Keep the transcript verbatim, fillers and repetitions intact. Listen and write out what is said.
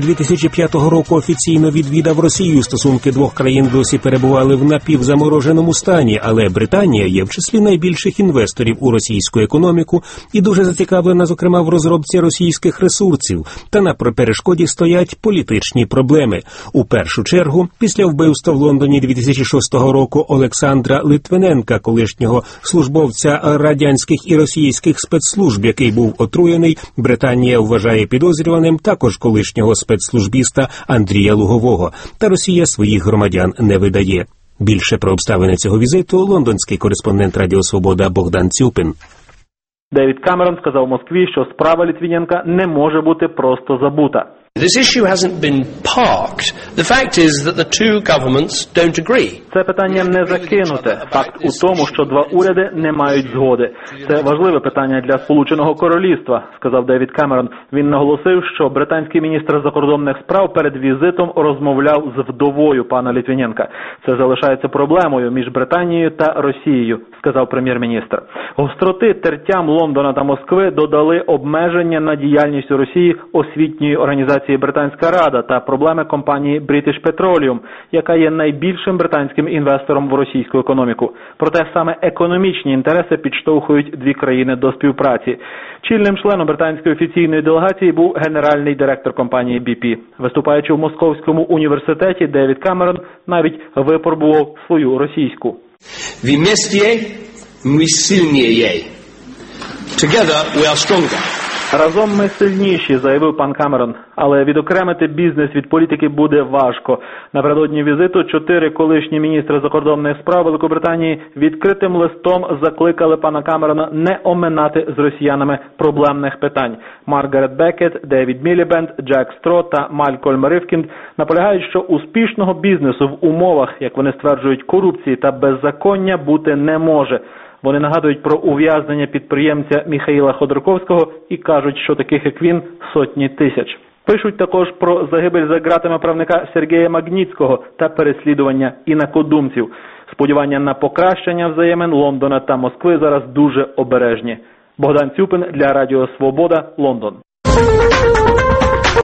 дві тисячі п'ятого року офіційно відвідав Росію. Стосунки двох країн досі перебували в напівзамороженому стані, але Британія є в числі найбільших інвесторів у російську економіку і дуже зацікавлена, зокрема, в розробці російських ресурсів. Та на перешкоді стоять політичні проблеми. У першу чергу, після вбивства в Лондоні дві тисячі шостого року Олександра Литвиненка, колишнього службовця радянських і російських спецслужб, який був отруєний, Британія вважає підозрюваним також колишнього спецслужбіста Андрія Лугового, та Росія своїх громадян не видає. Більше про обставини цього візиту лондонський кореспондент Радіо Свобода Богдан Цюпин. Девід Камерон сказав Москві, що справа Литвиненка не може бути просто забута. This issue hasn't been parked. The fact is that the two governments don't agree. Це питання не закинуте. Факт у тому, що два уряди не мають згоди. Це важливе питання для Сполученого Королівства, сказав Девід Камерон. Він наголосив, що британський міністр закордонних справ перед візитом розмовляв з вдовою пана Литвиненка. Це залишається проблемою між Британією та Росією, сказав прем'єр-міністр. Гостроти тертям Лондона та Москви додали обмеження на діяльність у Росії освітньої організації Британська Рада та проблеми компанії British Petroleum, яка є найбільшим британським інвестором в російську економіку. Проте саме економічні інтереси підштовхують дві країни до співпраці. Чільним членом британської офіційної делегації був генеральний директор компанії бі пі. Виступаючи в Московському університеті, Девід Камерон навіть випробував свою російську. Вместе ми сильніє. Together we are stronger. Разом ми сильніші, заявив пан Камерон. Але відокремити бізнес від політики буде важко. Напередодні візиту чотири колишні міністри закордонних справ Великобританії відкритим листом закликали пана Камерона не оминати з росіянами проблемних питань. Маргарет Бекет, Девід Мілібенд, Джек Стро та Малькольм Ривкінд наполягають, що успішного бізнесу в умовах, як вони стверджують, корупції та беззаконня бути не може. Вони нагадують про ув'язнення підприємця Міхаїла Ходорковського і кажуть, що таких, як він, сотні тисяч. Пишуть також про загибель за ґратами правника Сергія Магніцького та переслідування інакодумців. Сподівання на покращення взаємин Лондона та Москви зараз дуже обережні. Богдан Цюпин для Радіо Свобода, Лондон.